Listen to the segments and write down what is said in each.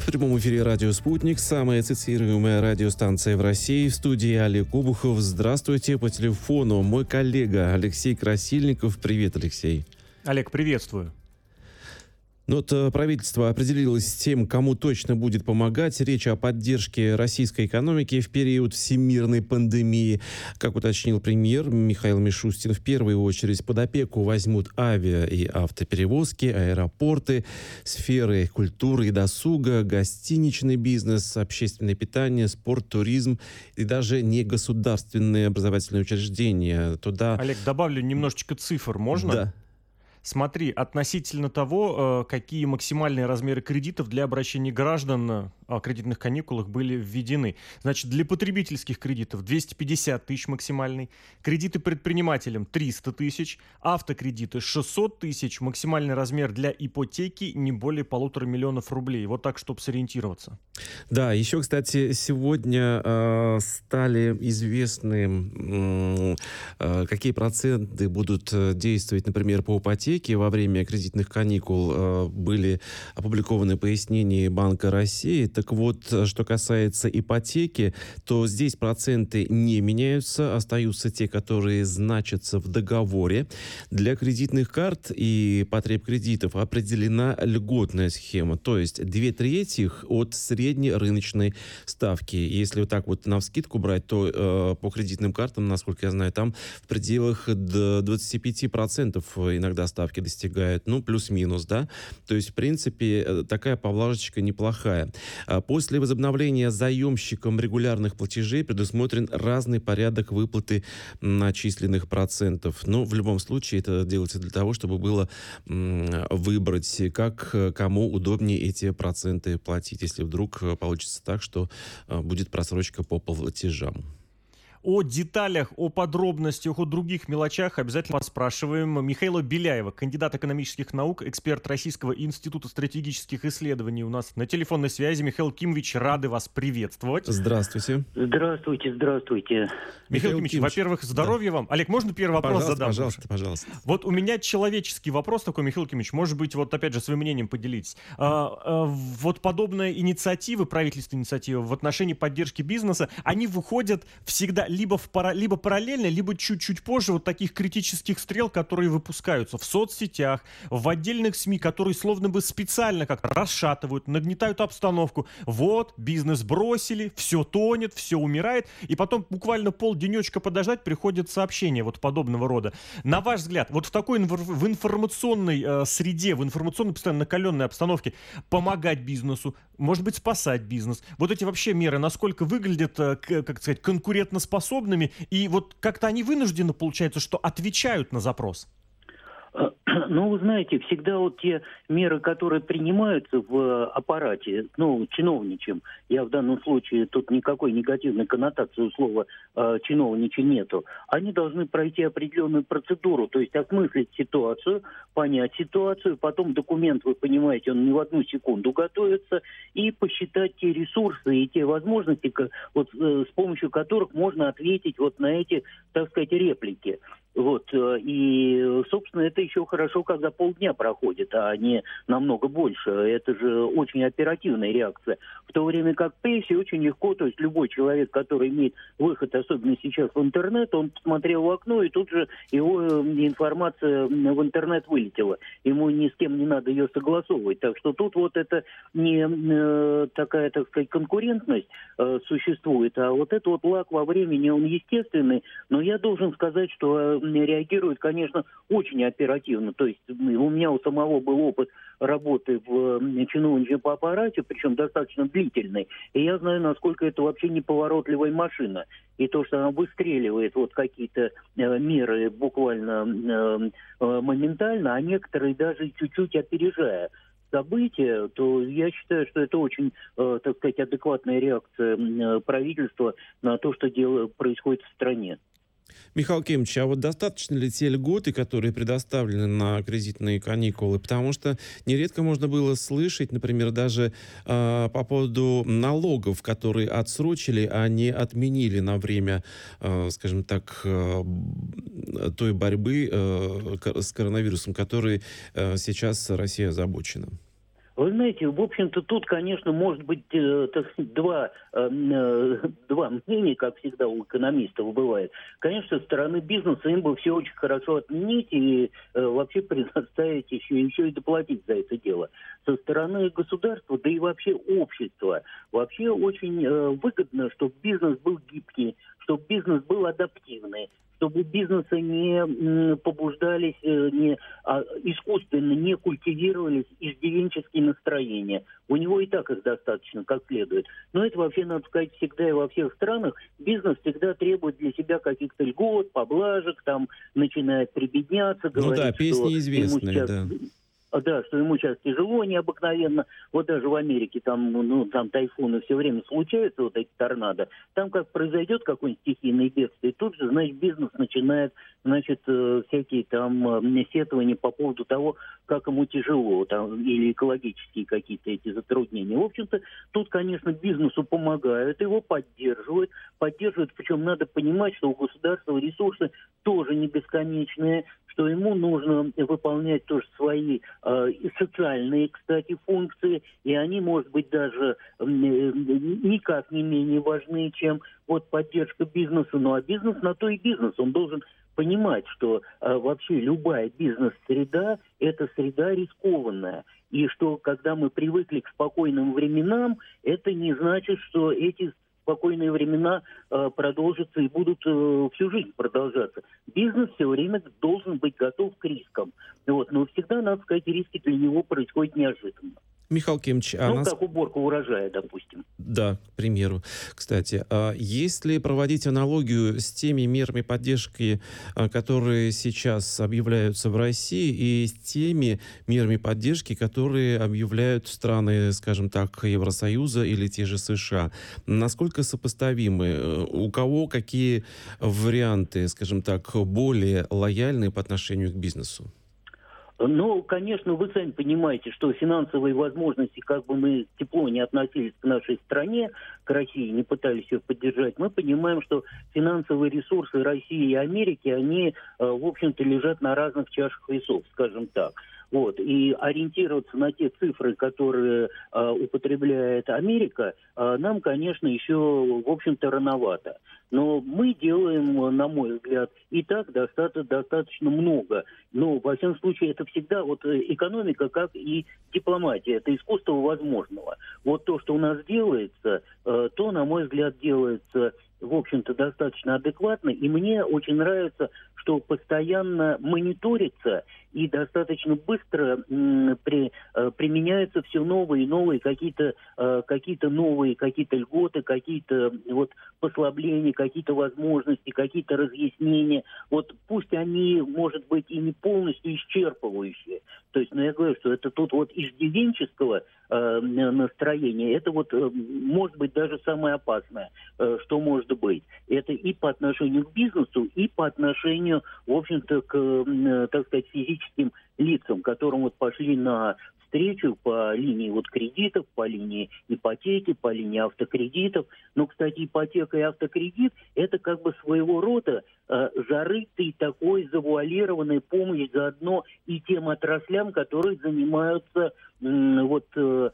В прямом эфире радио «Спутник», самая цитируемая радиостанция в России. В студии Олег Обухов. Здравствуйте. По телефону мой коллега Алексей Красильников. Привет, Алексей. Олег, приветствую. Правительство определилось с тем, кому точно будет помогать. Речь о поддержке российской экономики в период всемирной пандемии. Как уточнил премьер Михаил Мишустин, в первую очередь под опеку возьмут авиа- и автоперевозки, аэропорты, сферы культуры и досуга, гостиничный бизнес, общественное питание, спорт, туризм и даже негосударственные образовательные учреждения. Олег, добавлю немножечко цифр, можно? Да. Смотри, относительно того, какие максимальные размеры кредитов для обращения граждан о кредитных каникулах были введены. Значит, для потребительских кредитов 250 тысяч максимальный, кредиты предпринимателям 300 тысяч, автокредиты 600 тысяч, максимальный размер для ипотеки не более 1,5 миллиона рублей. Вот так, чтобы сориентироваться. Да, еще, кстати, сегодня стали известны, какие проценты будут действовать, например, по ипотеке. Во время кредитных каникул были опубликованы пояснения Банка России. Так вот, что касается ипотеки, то здесь проценты не меняются, остаются те, которые значатся в договоре. Для кредитных карт и потребкредитов определена льготная схема, то есть 2/3 от среднерыночной ставки. Если вот так вот навскидку брать, то по кредитным картам, насколько я знаю, там в пределах до 25% иногда ставки достигают, плюс-минус, да. То есть, в принципе, такая поблажечка неплохая. После возобновления заемщиком регулярных платежей предусмотрен разный порядок выплаты начисленных процентов. Но в любом случае это делается для того, чтобы было выбрать, как кому удобнее эти проценты платить, если вдруг получится так, что будет просрочка по платежам. О деталях, о подробностях, о других мелочах обязательно спрашиваем Михаила Беляева, кандидат экономических наук, эксперт Российского института стратегических исследований. У нас на телефонной связи. Михаил Кимович, рады вас приветствовать. Здравствуйте. Здравствуйте. Михаил Кимович, во-первых, здоровья вам. Олег, можно первый вопрос задам? Пожалуйста. Вот у меня человеческий вопрос такой, Михаил Кимович, может быть, вот опять же своим мнением поделитесь. Вот подобные инициативы, правительственные инициативы в отношении поддержки бизнеса, они выходят всегда либо параллельно, либо чуть-чуть позже вот таких критических стрел, которые выпускаются в соцсетях, в отдельных СМИ, которые словно бы специально как-то расшатывают, нагнетают обстановку. Вот, бизнес бросили, все тонет, все умирает, и потом буквально полденечка подождать приходит сообщение вот подобного рода. На ваш взгляд, вот в такой в информационной среде, в информационной постоянно накаленной обстановке помогать бизнесу, может быть, спасать бизнес, вот эти вообще меры, насколько выглядят, как сказать, конкурентоспособными, и вот как-то они вынуждены, получается, что отвечают на запрос? Вы знаете, всегда вот те меры, которые принимаются в аппарате, чиновничьим, я в данном случае, тут никакой негативной коннотации у слова чиновничий нету, они должны пройти определенную процедуру, то есть осмыслить ситуацию, понять ситуацию, потом документ, вы понимаете, он не в одну секунду готовится, и посчитать те ресурсы и те возможности, с помощью которых можно ответить вот на эти, так сказать, реплики. И, собственно, это еще хорошо, когда полдня проходит, а не намного больше. Это же очень оперативная реакция. В то время как в прессе очень легко, то есть любой человек, который имеет выход, особенно сейчас в интернет, он посмотрел в окно, и тут же его информация в интернет вылетела. Ему ни с кем не надо ее согласовывать. Так что тут вот это не такая, так сказать, конкурентность существует, а вот это вот лаг во времени, он естественный. Но я должен сказать, что реагирует, конечно, очень оперативно. То есть у меня у самого был опыт работы в чиновничьем аппарате, причем достаточно длительный. И я знаю, насколько это вообще неповоротливая машина. И то, что она выстреливает вот какие-то меры буквально моментально, а некоторые даже чуть-чуть опережая события, то я считаю, что это очень, так сказать, адекватная реакция правительства на то, что происходит в стране. Михаил Кимович, а вот достаточно ли те льготы, которые предоставлены на кредитные каникулы? Потому что нередко можно было слышать, например, даже по поводу налогов, которые отсрочили, а не отменили на время, скажем так, той борьбы с коронавирусом, которой сейчас Россия озабочена. Вы знаете, в общем-то, тут, конечно, может быть так сказать, два мнения, как всегда у экономистов бывает. Конечно, со стороны бизнеса им бы все очень хорошо отменить и вообще предоставить еще и доплатить за это дело. Со стороны государства, да и вообще общества, вообще очень выгодно, чтобы бизнес был гибкий, чтобы бизнес был адаптивный, чтобы бизнесы не побуждались, искусственно не культивировались иждивенческие настроения. У него и так их достаточно, как следует. Но это вообще, надо сказать, всегда и во всех странах. Бизнес всегда требует для себя каких-то льгот, поблажек, там начинает прибедняться, говорит, песни известные, да. Да, что ему сейчас тяжело необыкновенно. Вот даже в Америке там тайфуны все время случаются, вот эти торнадо. Там как произойдет какое-нибудь стихийное бедствие, тут же, значит, бизнес начинает, значит, всякие там сетования по поводу того, как ему тяжело, там, или экологические какие-то эти затруднения. В общем-то, тут, конечно, бизнесу помогают, его поддерживают, причем надо понимать, что у государства ресурсы тоже не бесконечные, что ему нужно выполнять тоже свои социальные, кстати, функции, и они, может быть, даже никак не менее важны, чем вот поддержка бизнеса. Ну а бизнес на то и бизнес. Он должен понимать, что вообще любая бизнес-среда – это среда рискованная. И что, когда мы привыкли к спокойным временам, это не значит, что эти спокойные времена продолжатся и будут всю жизнь продолжаться. Бизнес все время должен быть готов к рискам. Вот. Но всегда, надо сказать, риски для него происходят неожиданно. Михаил Кимович, как уборка урожая, допустим. Да, к примеру. Кстати, если проводить аналогию с теми мерами поддержки, которые сейчас объявляются в России, и с теми мерами поддержки, которые объявляют страны, скажем так, Евросоюза или те же США, насколько сопоставимы? У кого какие варианты, скажем так, более лояльные по отношению к бизнесу? Ну, конечно, вы сами понимаете, что финансовые возможности, как бы мы тепло не относились к нашей стране, к России, не пытались ее поддержать, мы понимаем, что финансовые ресурсы России и Америки, они, в общем-то, лежат на разных чашах весов, скажем так. Вот. И ориентироваться на те цифры, которые употребляет Америка, нам, конечно, еще, в общем-то, рановато. Но мы делаем, на мой взгляд, и так достаточно много. Но, во всяком случае, это всегда вот экономика, как и дипломатия. Это искусство возможного. Вот то, что у нас делается, то, на мой взгляд, делается, в общем-то, достаточно адекватно. И мне очень нравится, что постоянно мониторится и достаточно быстро применяются все новые и новые какие-то новые какие-то льготы, какие-то вот послабления, какие-то возможности, какие-то разъяснения. Вот пусть они, может быть, и не полностью исчерпывающие. То есть, я говорю, что это тут вот иждивенческого настроения, это вот может быть даже самое опасное, что может быть. Это и по отношению к бизнесу, и по отношению, в общем-то, к, так сказать, физическим лицам, которым вот пошли на встречу по линии вот кредитов, по линии ипотеки, по линии автокредитов. Но, кстати, ипотека и автокредит – это как бы своего рода зарытый такой завуалированная помощь заодно и тем отраслям, которые занимаются вот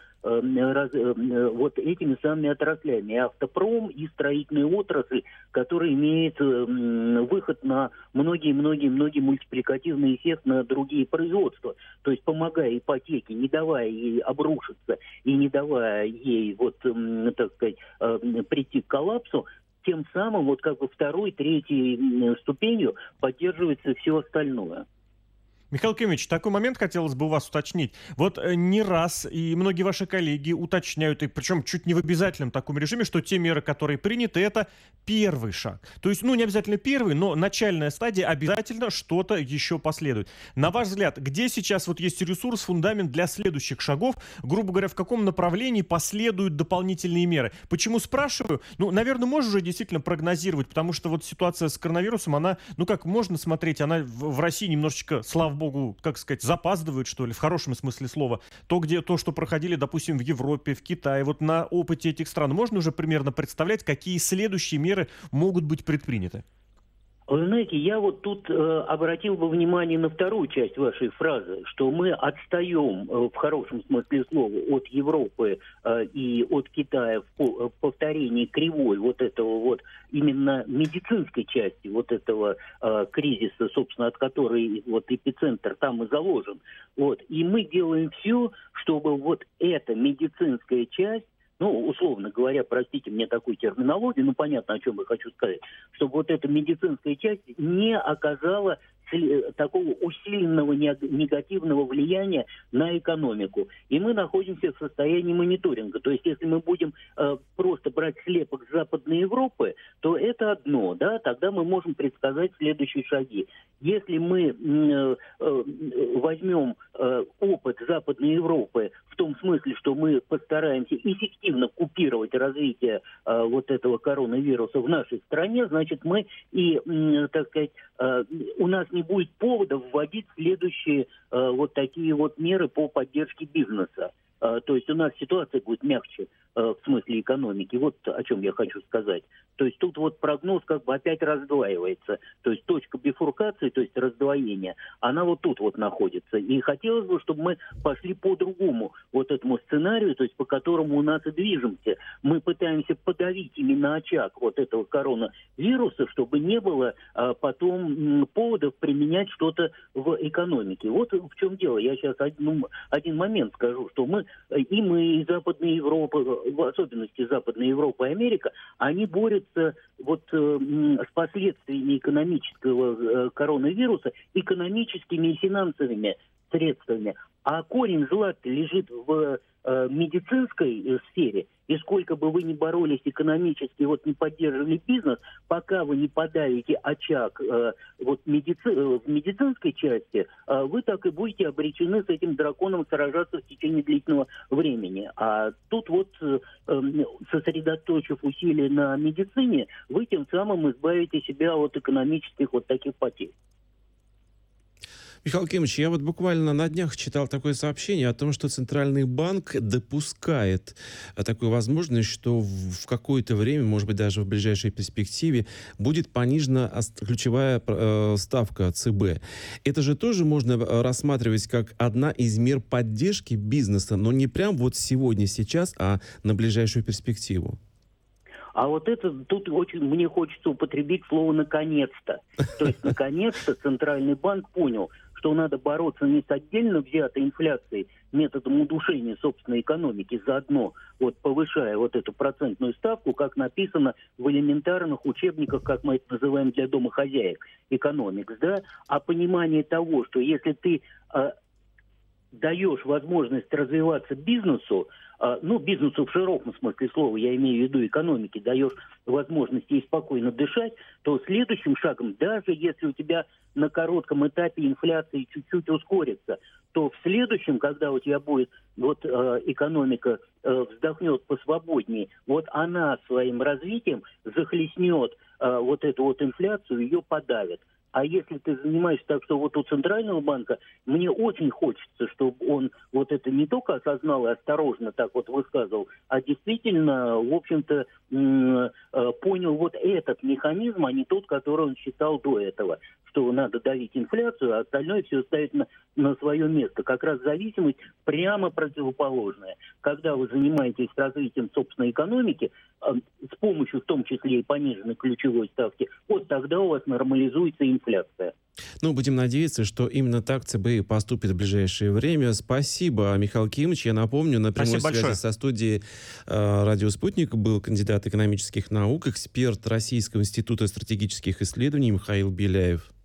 этими самыми отраслями. И автопром, и строительная отрасль, которая имеет выход на многие мультипликативный эффект на другие производства. То есть помогая ипотеке, не давая ей обрушиться и не давая ей, вот, так сказать, прийти к коллапсу, тем самым вот как бы второй, третьей ступенью поддерживается все остальное. Михаил Кимович, такой момент хотелось бы у вас уточнить. Вот не раз и многие ваши коллеги уточняют, и причем чуть не в обязательном таком режиме, что те меры, которые приняты, это первый шаг. То есть, не обязательно первый, но начальная стадия, обязательно что-то еще последует. На ваш взгляд, где сейчас вот есть ресурс, фундамент для следующих шагов? Грубо говоря, в каком направлении последуют дополнительные меры? Почему спрашиваю? Наверное, можно уже действительно прогнозировать, потому что вот ситуация с коронавирусом, она, как можно смотреть, она в России немножечко, слава богу, как сказать, запаздывают, что ли, в хорошем смысле слова. То, что проходили, допустим, в Европе, в Китае, вот на опыте этих стран можно уже примерно представлять, какие следующие меры могут быть предприняты? Вы знаете, я вот тут обратил бы внимание на вторую часть вашей фразы, что мы отстаем в хорошем смысле слова от Европы и от Китая в повторении кривой вот этого вот именно медицинской части вот этого кризиса, собственно, от которой вот эпицентр там и заложен. Вот. И мы делаем все, чтобы вот эта медицинская часть, ну, условно говоря, простите мне такую терминологию, ну, понятно, о чем я хочу сказать, чтобы вот эта медицинская часть не оказала такого усиленного негативного влияния на экономику. И мы находимся в состоянии мониторинга. То есть, если мы будем просто брать слепок Западной Европы, то это одно, да, тогда мы можем предсказать следующие шаги. Если мы возьмем опыт Западной Европы в том смысле, что мы постараемся эффективно купировать развитие вот этого коронавируса в нашей стране, значит, мы и, так сказать, у нас не будет повода вводить следующие вот такие вот меры по поддержке бизнеса. То есть у нас ситуация будет мягче в смысле экономики. Вот о чем я хочу сказать. То есть тут вот прогноз как бы опять раздваивается. То есть точка бифуркации, то есть раздвоения, она вот тут вот находится. И хотелось бы, чтобы мы пошли по другому вот этому сценарию, то есть по которому у нас и движемся. Мы пытаемся подавить именно очаг вот этого коронавируса, чтобы не было потом поводов применять что-то в экономике. Вот в чем дело. Я сейчас один момент скажу, что мы, и Западная Европа, в особенности Западная Европа и Америка, они борются вот с последствиями экономического коронавируса экономическими и финансовыми средствами. А корень зла лежит в медицинской сфере, и сколько бы вы ни боролись экономически, вот не поддерживали бизнес, пока вы не подавите очаг вот в медицинской части, вы так и будете обречены с этим драконом сражаться в течение длительного времени. А тут вот, сосредоточив усилия на медицине, вы тем самым избавите себя от экономических вот таких потерь. Михаил Кимович, я вот буквально на днях читал такое сообщение о том, что Центральный банк допускает такую возможность, что в какое-то время, может быть, даже в ближайшей перспективе, будет понижена ключевая ставка ЦБ. Это же тоже можно рассматривать как одна из мер поддержки бизнеса, но не прям вот сегодня, сейчас, а на ближайшую перспективу. А вот это тут очень мне хочется употребить слово «наконец-то». То есть, наконец-то Центральный банк понял, что надо бороться не с отдельно взятой инфляцией методом удушения собственной экономики, заодно вот повышая вот эту процентную ставку, как написано в элементарных учебниках, как мы это называем для домохозяек, экономикс, да, а понимание того, что если ты даешь возможность развиваться бизнесу, бизнесу в широком смысле слова, я имею в виду экономики, даешь возможность ей спокойно дышать, то следующим шагом, даже если у тебя на коротком этапе инфляция чуть-чуть ускорится, то в следующем, когда у тебя будет вот экономика вздохнет посвободнее, вот она своим развитием захлестнет вот эту вот инфляцию, ее подавит. А если ты занимаешься так, что вот у Центрального банка, мне очень хочется, чтобы он вот это не только осознал и осторожно так вот высказывал, а действительно, в общем-то, понял вот этот механизм, а не тот, который он считал до этого, что надо давить инфляцию, а остальное все ставить на свое место. Как раз зависимость прямо противоположная. Когда вы занимаетесь развитием собственной экономики, с помощью в том числе и пониженной ключевой ставки, вот тогда у вас нормализуется инфляция. Ну, будем надеяться, что именно так ЦБ и поступит в ближайшее время. Спасибо, Михаил Кимович. Я напомню, на прямой связи со студией «Радио Спутник» был кандидат экономических наук, эксперт Российского института стратегических исследований Михаил Беляев.